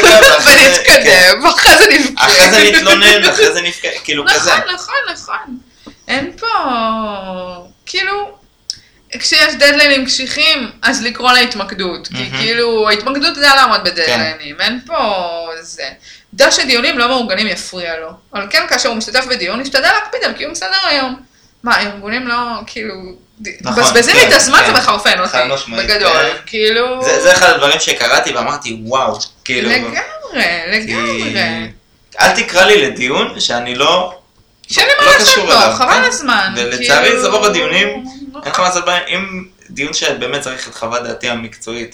ונתקדם, אחרי זה נפקד. אחרי זה נתלונן, אחרי זה נפקד, כאילו כזה. נכון, נכון, נכון. אין פה... כאילו... כשיש דדליינים קשיחים, אז לקרוא להתמקדות, כי כאילו, ההתמקדות זה לעמוד בדדליינים, אין פה זה. דע שדיונים לא מאורגנים יפריע לו, אבל כן, כאשר הוא משתתף בדיון, ישתדל להקפיד על קיום סדר היום. מה, הארגונים לא, כאילו, בזבזים לי את הזמן ומחרפן אותי, בגדול, כאילו... זה אחד הדברים שקראתי ואמרתי, וואו, כאילו... לגמרי, לגמרי. אל תקרא לי לדיון שאני לא... שאני מה לעשות בו, חבל הזמן. ולצערי זה רוב הדיונים, אין לך מה לעשות בהם, אם דיון שבאמת צריך את חוות דעתי המקצועית.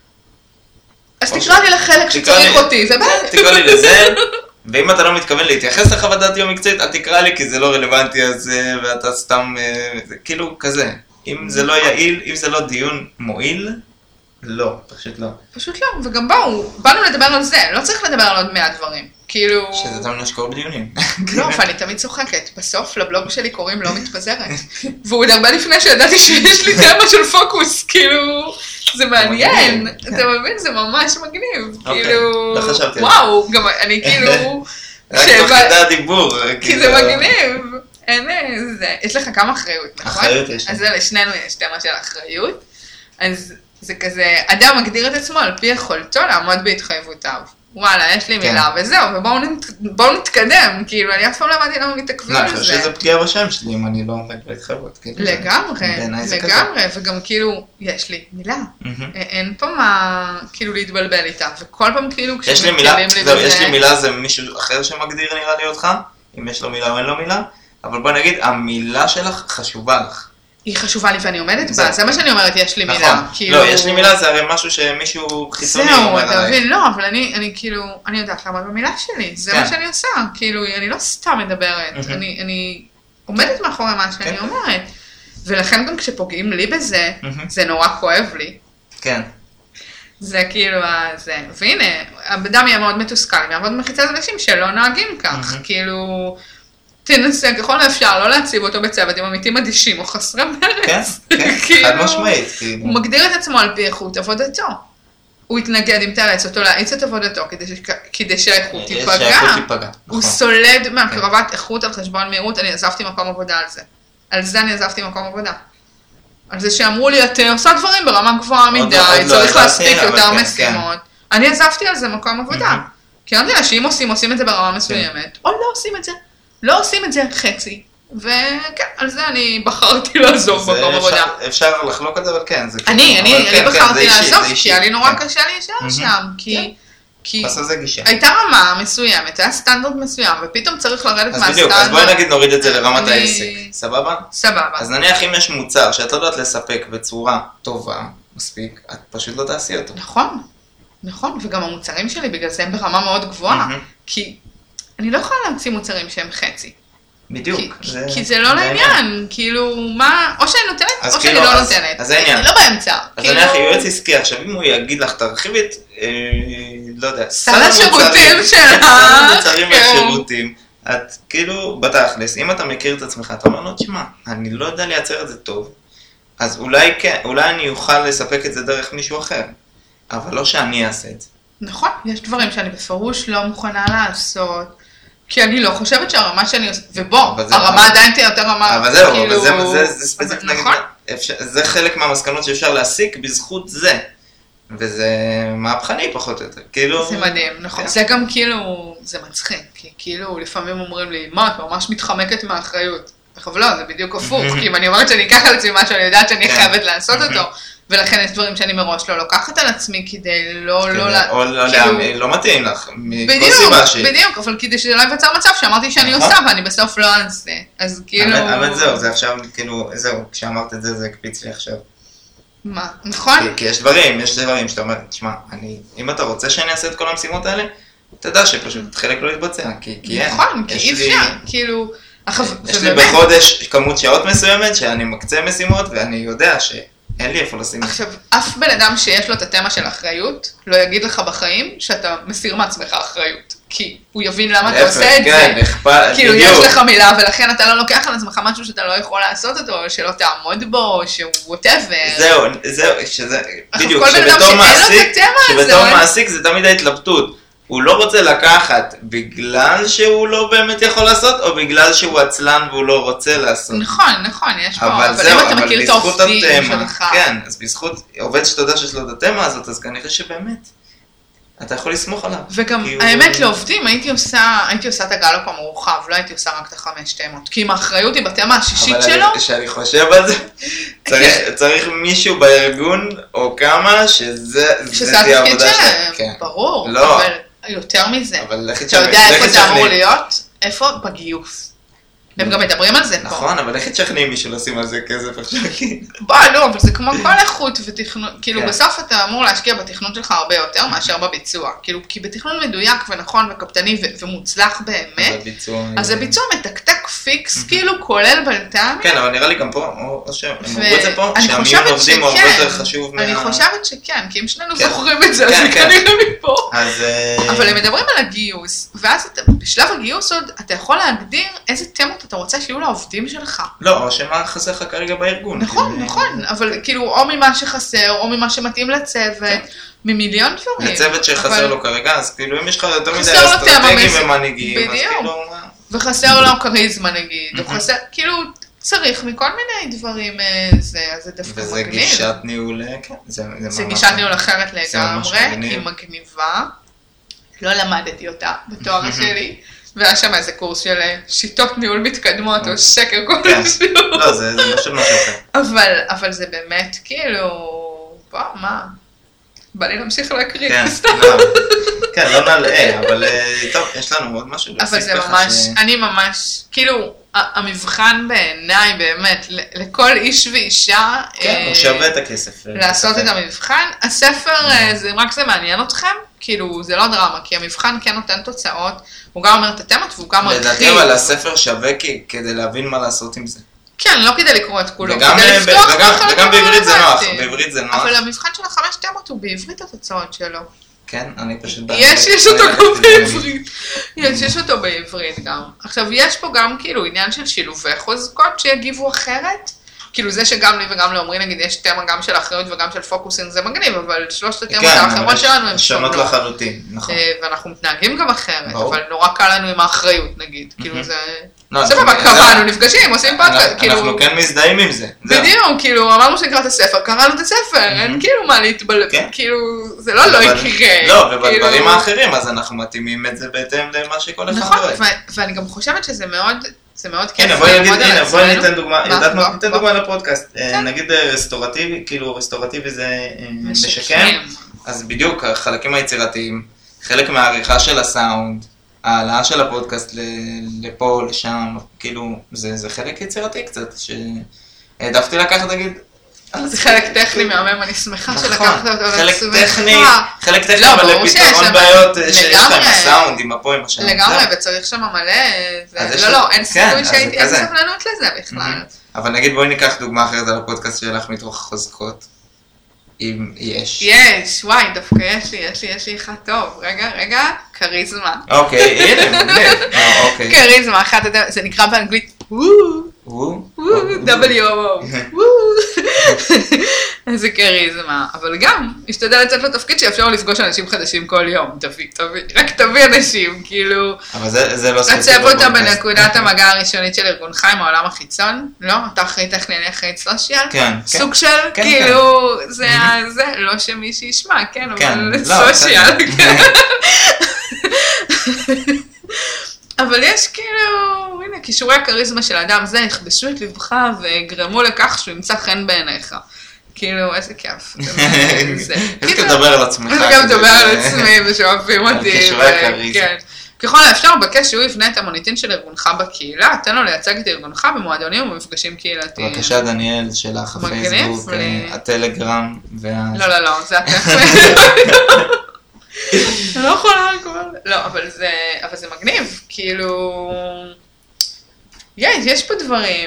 אז תקרא לי לחלק שצריך אותי, זה בעיה. תקרא לי לזה, ואם אתה לא מתכוון להתייחס לחוות דעתי המקצועית, אל תקרא לי כי זה לא רלוונטי אז, ואתה סתם, כאילו כזה. אם זה לא יעיל, אם זה לא דיון מועיל, לא, פשוט לא. פשוט לא, וגם בואו, באנו לדבר על זה, לא צריך לדבר על עוד מאה דברים. כאילו... שזה תמיד נשקור בדיונים. לא, ואני תמיד צוחקת. בסוף לבלוג שלי קוראים לא מתפזרת. והוא עוד הרבה לפני שידעתי שיש לי תמה של פוקוס, כאילו... זה מעניין. אתה מבין? זה ממש מגניב. כאילו... לא חשבתי. וואו, גם אני כאילו... רק תוך כדי הדיבור. כי זה מגניב. אין איזה... יש לך כמה אחריות, נכון? אחריות יש. אז לשנינו יש תמה של אחריות. אז זה כזה... אדם מגדיר את עצמו על פי יכולתו לעמוד בהתחייבותיו. וואלה, יש לי מילה, וזהו, ובואו נתקדם, כאילו, אני אף פעם לא הבנתי למה מתעכבים על זה. לא, שזה פגיעה בשם שלי, אם אני לא עומד בהתחייבות. לגמרי, לגמרי, וגם כאילו, יש לי מילה. אין פה מה, כאילו, להתבלבל איתה, וכל פעם כאילו, יש לי מילה, זהו, יש לי מילה, זה מישהו אחר שמגדיר נראה לי אותך, אם יש לו מילה או אין לו מילה, אבל בוא נגיד, המילה שלך חשובה לך. היא חשובה לי ואני עומדת בה, זה מה שאני אומרת, יש לי מילה. לא, יש לי מילה, זה הרי משהו שמישהו חיצוני אומר עליי. זהו, אתה מבין, לא, אבל אני כאילו, אני יודעת לעמוד במילה שלי, זה מה שאני עושה, כאילו, אני לא סתם מדברת, אני עומדת מאחורי מה שאני אומרת, ולכן גם כשפוגעים לי בזה, זה נורא כואב לי. כן. זה כאילו, זה, והנה, אדם יהיה מאוד מתוסכל, יעבוד מחיצת אנשים שלא נוהגים כך, כאילו... תנסה ככל האפשר, לא להציב אותו בצוות עם עמיתים אדישים או חסרי מרץ. כן, כן, חד משמעית. הוא מגדיר את עצמו על פי איכות עבודתו. הוא יתנגד אם תאלץ אותו להאיץ את עבודתו כדי שהאיכות תיפגע. הוא סולד מהקרבת איכות על חשבון מהירות, אני עזבתי מקום עבודה על זה. על זה אני עזבתי מקום עבודה. על זה שאמרו לי, אתה עושה דברים ברמה גבוהה מדי, צריך להספיק יותר משימות. אני עזבתי על זה מקום עבודה. כי אני יודעת שאם עושים, עושים את זה ברמה מסוימת, או לא עושים את זה. לא עושים את זה חצי, וכן, על זה אני בחרתי לעזוב מקום עבודה. אפשר לחלוק את זה, אבל כן. אני, אני בחרתי לעזוב, כי היה לי נורא קשה להישאר שם, כי הייתה רמה מסוימת, היה סטנדרט מסוים, ופתאום צריך לרדת מהסטנדרט. אז בדיוק, אז בואי נגיד נוריד את זה לרמת העסק, סבבה? סבבה. אז נניח אם יש מוצר שאת לא יודעת לספק בצורה טובה, מספיק, את פשוט לא תעשי אותו. נכון, נכון, וגם המוצרים שלי בגלל זה הם ברמה מאוד גבוהה, כי... אני לא יכולה להמציא מוצרים שהם חצי. בדיוק. כי זה לא לעניין, כאילו, מה, או שאני נותנת, או שאני לא נותנת. אז זה העניין. לא באמצע. אז אני הכי יועץ עסקי, עכשיו אם הוא יגיד לך, תרחיבי את, לא יודע, סל השירותים שלך. סל המוצרים והשירותים. את כאילו, בתכלס, אם אתה מכיר את עצמך, אתה אומר לו, תשמע, אני לא יודע לייצר את זה טוב, אז אולי כן, אולי אני אוכל לספק את זה דרך מישהו אחר, אבל לא שאני אעשה את זה. נכון, יש דברים שאני בפירוש לא מוכנה לעשות, כי אני לא חושבת שהרמה שאני עושה, ובוא, הרמה עדיין תהיה יותר רמה, אבל זהו, אבל זה ספציפית, זה חלק מהמסקנות שאפשר להסיק בזכות זה, וזה מהפכני פחות או יותר, כאילו... זה מדהים, נכון, זה גם כאילו, זה מצחיק, כי כאילו לפעמים אומרים לי, מה, את ממש מתחמקת מהאחריות, אבל לא, זה בדיוק הפוך, כי אם אני אומרת שאני אקח על עצמי משהו, אני יודעת שאני חייבת לעשות אותו, ולכן יש דברים שאני מראש לא לוקחת על עצמי, כדי לא, לא, או לא מתאים לך, מכל סיבה שהיא. בדיוק, אבל כדי שזה לא יווצר מצב שאמרתי שאני עושה, ואני בסוף לא אעשה, אז כאילו... אבל זהו, זה עכשיו, כאילו, זהו, כשאמרת את זה, זה הקפיץ לי עכשיו. מה, נכון? כי יש דברים, יש דברים שאתה אומר, תשמע, אם אתה רוצה שאני אעשה את כל המשימות האלה, תדע שפשוט חלק לא יתבצע, כי אין. נכון, כי אי אפשר, כאילו... יש לי בחודש כמות שעות מסוימת שאני מקצה משימות, ואני יודע שאין לי איפה לשים. עכשיו, אף בן אדם שיש לו את התמה של האחריות, לא יגיד לך בחיים שאתה מסיר מעצמך אחריות. כי הוא יבין למה אתה עושה את זה. כאילו, יש לך מילה, ולכן אתה לא לוקח על עצמך משהו שאתה לא יכול לעשות אותו, או שלא תעמוד בו, או שהוא whatever. זהו, זהו, שזה, בדיוק, שבתור מעסיק, שבתור מעסיק זה תמיד ההתלבטות. הוא לא רוצה לקחת בגלל שהוא לא באמת יכול לעשות, או בגלל שהוא עצלן והוא לא רוצה לעשות. נכון, נכון, יש פה, אבל זהו, אם אתה מכיר את העובדים שלך. כן, אז בזכות עובד שאתה יודע שיש לו את התמה הזאת, אז כנראה שבאמת, אתה יכול לסמוך עליו. וגם האמת לעובדים, הייתי עושה, הייתי עושה את הגלופ המורחב, לא הייתי עושה רק את החמש תמות, כי אם האחריות היא בתמה השישית שלו. אבל כשאני חושב על זה, צריך מישהו בארגון, או כמה, שזה תהיה עבודה שלהם. ברור, לא. יותר מזה. אבל אתה יודע איפה זה אמור להיות? איפה? בגיוס. הם גם מדברים על זה פה. נכון, אבל איך תשכנעים מישהו לשים על זה כסף עכשיו? בוא, לא, אבל זה כמו כל איכות ותכנון, כאילו בסוף אתה אמור להשקיע בתכנון שלך הרבה יותר מאשר בביצוע. כאילו, כי בתכנון מדויק ונכון וקפטני ומוצלח באמת, אז הביצוע מתקתק פיקס, כאילו כולל בלתיים. כן, אבל נראה לי גם פה, או שהם אמרו את זה פה, שהמיון עובדים הוא הרבה יותר חשוב. אני חושבת שכן, כי אם שנינו זוכרים את זה, אז זה כנראה מפה. אבל הם מדברים על הגיוס, ואז בשלב הגיוס עוד, אתה יכול להגדיר איזה תמות אתה רוצה שיהיו לעובדים שלך. לא, או שמה חסר לך כרגע בארגון. נכון, נכון, אבל כאילו או ממה שחסר, או ממה שמתאים לצוות, ממיליון דברים. לצוות שחסר לו כרגע, אז כאילו אם יש לך יותר מדי אסטרטגיים ומנהיגים, אז כאילו... וחסר לו כריזמה נגיד, או חסר, כאילו צריך מכל מיני דברים, זה דווקא מגניב. וזה גישת ניהול, כן. זה גישת ניהול אחרת לגמרי, היא מגניבה. לא למדתי אותה בתואר שלי. והיה שם איזה קורס של שיטות ניהול מתקדמות, או שקר כלשהו. לא, זה משהו משהו אחר. אבל זה באמת, כאילו, בוא, מה? בא לי להמשיך להקריא. כן, לא נעלה, אבל טוב, יש לנו עוד משהו. אבל זה ממש, אני ממש, כאילו, המבחן בעיניי באמת, לכל איש ואישה, כן, הוא שווה את הכסף. לעשות את המבחן. הספר, רק זה מעניין אתכם, כאילו, זה לא דרמה, כי המבחן כן נותן תוצאות, הוא גם אומר את התמת והוא גם מרחיב. לדעתי, אבל הספר שווה כדי להבין מה לעשות עם זה. כן, לא כדי לקרוא את כולו, וגם בעברית זה נוח, בעברית זה נוח. אבל המבחן של החמש תמות הוא בעברית התוצאות שלו. כן, אני פשוט... יש, יש אותו גם בעברית. יש, יש אותו בעברית גם. עכשיו, יש פה גם כאילו עניין של שילובי חוזקות שיגיבו אחרת. כאילו זה שגם לי וגם לעומרי, נגיד, יש תמה גם של אחריות וגם של פוקוסים, זה מגניב, אבל שלושת התמות האחרות שלנו הן שונות לחלוטין, נכון. ואנחנו מתנהגים גם אחרת, אבל נורא קל לנו עם האחריות, נגיד. כאילו זה... סבבה, קראנו, נפגשים, עושים פודקאסט, כאילו... אנחנו כן מזדהים עם זה. בדיוק, כאילו, אמרנו שנקרא את הספר, קראנו את הספר, אין כאילו מה להתבלב, כאילו, זה לא לא יקרה. לא, ובדברים האחרים, אז אנחנו מתאימים את זה בהתאם למה שכל אחד רואה. נכון, ואני גם חושבת שזה מאוד... זה מאוד כיף. הנה, בואי נגיד, הנה, בואי ניתן דוגמה, יודעת מה? ניתן דוגמה לפודקאסט. נגיד רסטורטיבי, כאילו רסטורטיבי זה משקם, אז בדיוק, החלקים היצירתיים, חלק מהעריכה של הסאונד, העלאה של הפודקאסט לפה, לשם, כאילו, זה חלק יצירתי קצת, שהעדפתי לקחת, נגיד, זה חלק טכני מהמם, אני שמחה שלקחת אותו. חלק טכני, חלק טכני, אבל לפתרון בעיות שיש להם הסאונד, עם הפה, עם השם. לגמרי, וצריך שם מלא, לא, לא, אין סיכוי שהייתי, אין סבלנות לזה בכלל. אבל נגיד בואי ניקח דוגמה אחרת על הפודקאסט שלך מתוך חוזקות. אם יש. יש, וואי, דווקא יש לי, יש לי, יש לי אחד טוב. רגע, רגע, קריזמה. אוקיי, הנה, מגניב. קריזמה, אחת, זה נקרא באנגלית, וואו. וואו? דאבליו או או. זה קריזמה, אבל גם, השתדל לצאת לתפקיד שאפשר לפגוש אנשים חדשים כל יום. תביא, תביא, רק תביא אנשים, כאילו. אבל זה לא ספציפי. קצב אותה בנקודת המגע הראשונית של ארגונך עם העולם החיצון. לא? אתה אחראי טכני, אני אחראי סושיאל. כן. סוג של, כאילו, זה, זה, לא שמי שישמע, כן, אבל סושיאל. אבל יש כאילו, הנה, כישורי הקריזמה של האדם זה, יכבשו את לבך וגרמו לכך שהוא ימצא חן בעיניך. כאילו, איזה כיף. איזה כיף לדבר על עצמך. איזה כיף לדבר על עצמי ושאוהבים אותי. ככל האפשר, בקש שהוא יבנה את המוניטין של ארגונך בקהילה, תן לו לייצג את ארגונך במועדונים ובמפגשים קהילתיים. בבקשה דניאל, שלך הפייסבוק, הטלגרם, וה... לא, לא, לא, זה הטלגרם. אני לא יכולה כבר. לא, אבל זה מגניב, כאילו... יש פה דברים,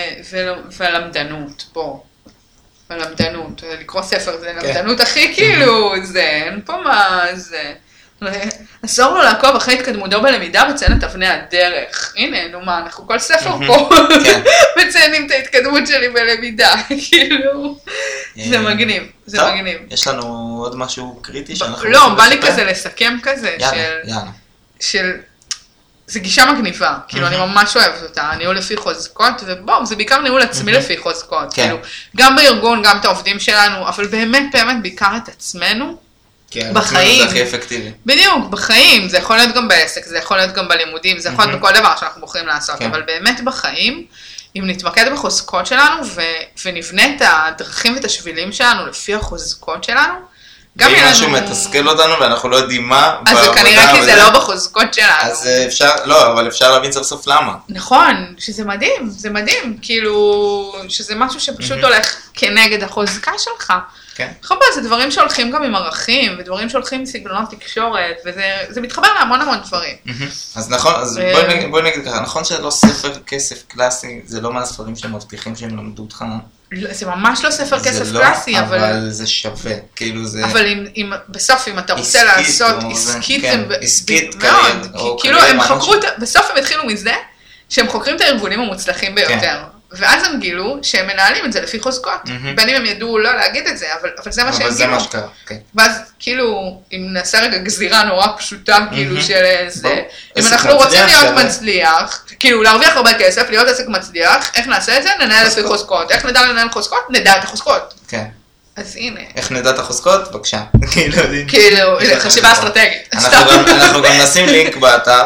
ולמדנות, בוא. ולמדנות, לקרוא ספר זה למדנות הכי כאילו, זה, אין פה מה, זה... אסור לו לעקוב אחרי התקדמותו בלמידה וציין את אבני הדרך. הנה, נו מה, אנחנו כל ספר פה מציינים את ההתקדמות שלי בלמידה, כאילו, זה מגניב, זה מגניב. יש לנו עוד משהו קריטי שאנחנו... לא, בא לי כזה לסכם כזה, של... זה גישה מגניבה, כאילו אני ממש אוהבת אותה, ניהול לפי חוזקות, ובואו, זה בעיקר ניהול עצמי לפי חוזקות, כאילו, גם בארגון, גם את העובדים שלנו, אבל באמת, באמת, בעיקר את עצמנו, בחיים. זה הכי אפקטיבי. בדיוק, בחיים, זה יכול להיות גם בעסק, זה יכול להיות גם בלימודים, זה יכול להיות בכל דבר שאנחנו בוחרים לעשות, אבל באמת בחיים, אם נתמקד בחוזקות שלנו, ונבנה את הדרכים ואת השבילים שלנו לפי החוזקות שלנו, גם אם משהו מתסכל אותנו ואנחנו לא יודעים מה. אז זה כנראה כי זה לא בחוזקות שלנו. אז אפשר, לא, אבל אפשר להבין סוף סוף למה. נכון, שזה מדהים, זה מדהים, כאילו, שזה משהו שפשוט הולך כנגד החוזקה שלך. כן. חבל, זה דברים שהולכים גם עם ערכים, ודברים שהולכים עם סגנונות תקשורת, וזה מתחבר להמון המון דברים. אז נכון, אז בואי נגיד ככה, נכון שלא ספר כסף קלאסי, זה לא מהספרים שמבטיחים שהם למדו אותך. זה ממש לא ספר כסף קלאסי, אבל... זה לא, אבל זה שווה, כאילו זה... אבל אם, בסוף, אם אתה רוצה לעשות עסקית, עסקית מאוד, כאילו הם חקרו, בסוף הם התחילו מזה, שהם חוקרים את הארגונים המוצלחים ביותר. ואז הם גילו שהם מנהלים את זה לפי חוזקות. בין אם הם ידעו לא להגיד את זה, אבל זה מה שהם גילו. אבל זה מה שקרה, כן. ואז כאילו, אם נעשה רגע גזירה נורא פשוטה, כאילו של זה, אם אנחנו רוצים להיות מצליח, כאילו להרוויח הרבה כסף, להיות עסק מצליח, איך נעשה את זה? ננהל לפי חוזקות. איך נדע לנהל חוזקות? נדע את החוזקות. כן. אז הנה. איך נדע את החוזקות? בבקשה. כאילו, חשיבה אסטרטגית. אנחנו גם נשים לינק באתר.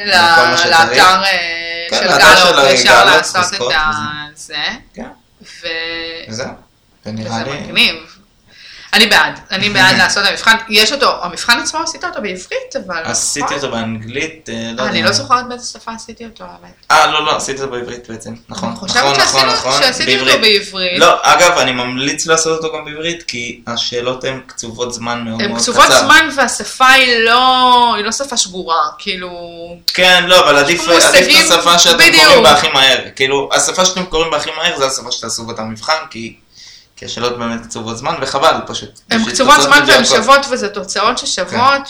לאתר של גלו, אפשר לעשות את זה. וזהו, וזה מגניב. אני בעד, אני בעד לעשות את המבחן. יש אותו, המבחן עצמו עשית אותו בעברית, אבל... עשיתי אותו באנגלית, לא יודע. אני לא זוכרת באיזה שפה עשיתי אותו, האמת. אה, לא, לא, עשיתי אותו בעברית בעצם. נכון, נכון, נכון, נכון. שעשיתי אותו בעברית. לא, אגב, אני ממליץ לעשות אותו גם בעברית, כי השאלות הן קצובות זמן מאוד מאוד קצר. הן קצובות זמן, והשפה היא לא, היא לא שפה שגורה, כאילו... כן, לא, אבל עדיף את השפה שאתם קוראים בה הכי מהר. כאילו, השפה שאתם קוראים בה הכי מהר, זה השפה שתעשו באותה מבחן, כי... כי השאלות באמת קצובות זמן, וחבל, פשוט. הן קצובות זמן והן שוות, וזה תוצאות ששוות,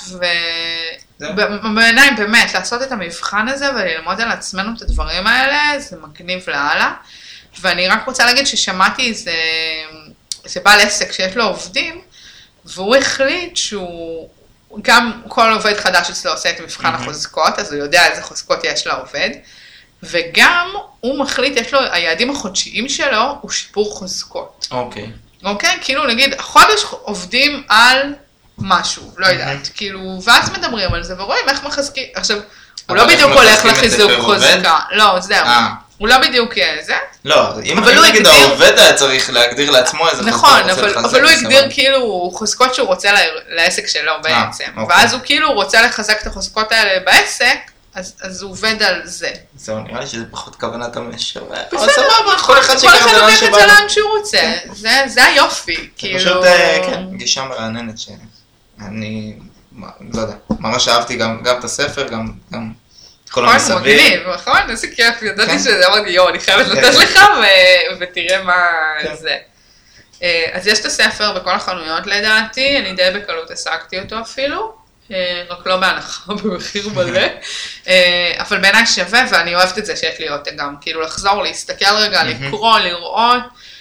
ובעיניים באמת, לעשות את המבחן הזה, וללמוד על עצמנו את הדברים האלה, זה מגניב להלאה. ואני רק רוצה להגיד ששמעתי איזה בעל עסק שיש לו עובדים, והוא החליט שהוא, גם כל עובד חדש אצלו עושה את מבחן החוזקות, אז הוא יודע איזה חוזקות יש לעובד, וגם הוא מחליט, יש לו, היעדים החודשיים שלו הוא שיפור חוזקות. אוקיי. אוקיי? כאילו נגיד, החודש עובדים על משהו, לא יודעת, כאילו, ואז מדברים על זה, ורואים איך מחזקים, עכשיו, הוא לא בדיוק הולך לחיזוק חוזקה, לא, זהו, הוא לא בדיוק זה. לא, אם נגיד העובד היה צריך להגדיר לעצמו איזה חוזקות. נכון, אבל הוא הגדיר כאילו חוזקות שהוא רוצה לעסק שלו בעצם, ואז הוא כאילו רוצה לחזק את החוזקות האלה בעסק, אז הוא עובד על זה. זהו, נראה לי שזה פחות כוונת המשהו. בסדר, כל אחד לוקח את זה לאן שהוא רוצה. זה היופי. זה פשוט, כן, גישה מרעננת שאני, לא יודע, ממש אהבתי גם את הספר, גם כל המסביב. מגניב, נכון? איזה כיף, ידעתי שזה אמרתי, יו, אני חייבת לתת לך ותראה מה זה. אז יש את הספר בכל החנויות לדעתי, אני די בקלות השגתי אותו אפילו. רק לא בהנחה במחיר מלא, אבל בעיניי שווה, ואני אוהבת את זה שיש לי אותה גם, כאילו לחזור, להסתכל רגע, לקרוא, לראות,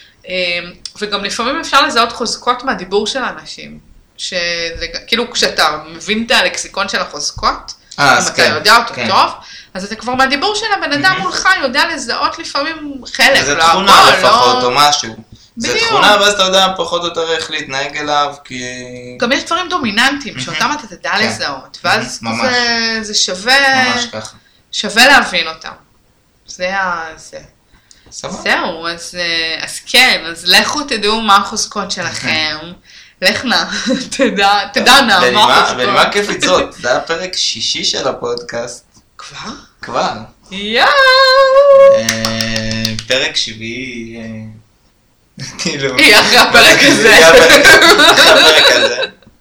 וגם לפעמים אפשר לזהות חוזקות מהדיבור של האנשים, כאילו כשאתה מבין את הלקסיקון של החוזקות, אם אתה יודע אותו טוב, אז אתה כבר מהדיבור של הבן אדם מולך יודע לזהות לפעמים חלק, זה תכונה לפחות או משהו. זה תכונה, ואז אתה יודע פחות או יותר איך להתנהג אליו, כי... גם יש דברים דומיננטיים, שאותם אתה תדע לזהות, ואז זה שווה... ממש ככה. שווה להבין אותם. זה ה... זה. זהו, אז כן, אז לכו תדעו מה החוזקות שלכם. לך נא, תדע, תדע נא מה החוזקות. ולמה כיפית זאת? זה היה פרק שישי של הפודקאסט. כבר? כבר. יאו! פרק שביעי, כאילו... היא אחרי הפרק הזה. היא אחרי הפרק הזה.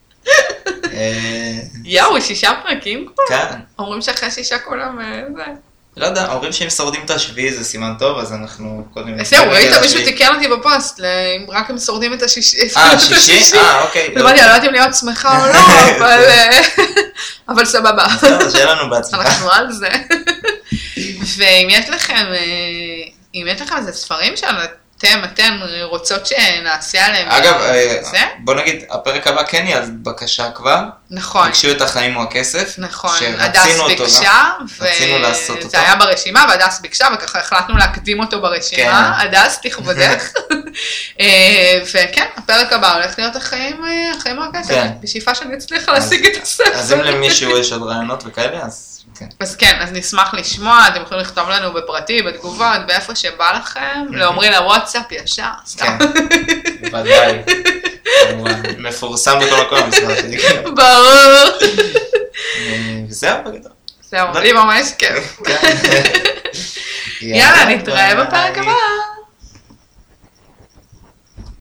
יאו, שישה פרקים כבר? כן. אומרים שאחרי שישה כולם זה. לא יודע, אומרים שהם שורדים את השביעי זה סימן טוב, אז אנחנו קודם... זהו, ראית מישהו תיקן אותי בפוסט, רק הם שורדים את השישי. אה, שישי? אה, אוקיי. לא יודעת, אני לא יודעת אם להיות שמחה או לא, אבל סבבה. אז שיהיה לנו בהצלחה. אנחנו על זה. ואם יש לכם, אם יש לכם איזה ספרים שאתם, אתן רוצות שנעשה עליהם. אגב, בוא נגיד, הפרק הבא כן יהיה בקשה כבר. נכון. ביקשו את החיים או הכסף. נכון. הדס ביקשה. רצינו לעשות אותו. זה היה ברשימה, והדס ביקשה, וככה החלטנו להקדים אותו ברשימה. הדס, תכבדך. וכן, הפרק הבא הולך להיות החיים או הכסף. בשאיפה שאני אצליח להשיג את הספר. אז אם למישהו יש עוד רעיונות וכאלה, אז... אז כן, אז נשמח לשמוע, אתם יכולים לכתוב לנו בפרטי, בתגובות, באיפה שבא לכם, לאומרי לוואטסאפ ישר, סתם. כן, ודאי. מפורסם בכל מקום המספר שלי. ברור. וזהו בגדול. זהו, לי ממש כיף. יאללה, נתראה בפרק הבא.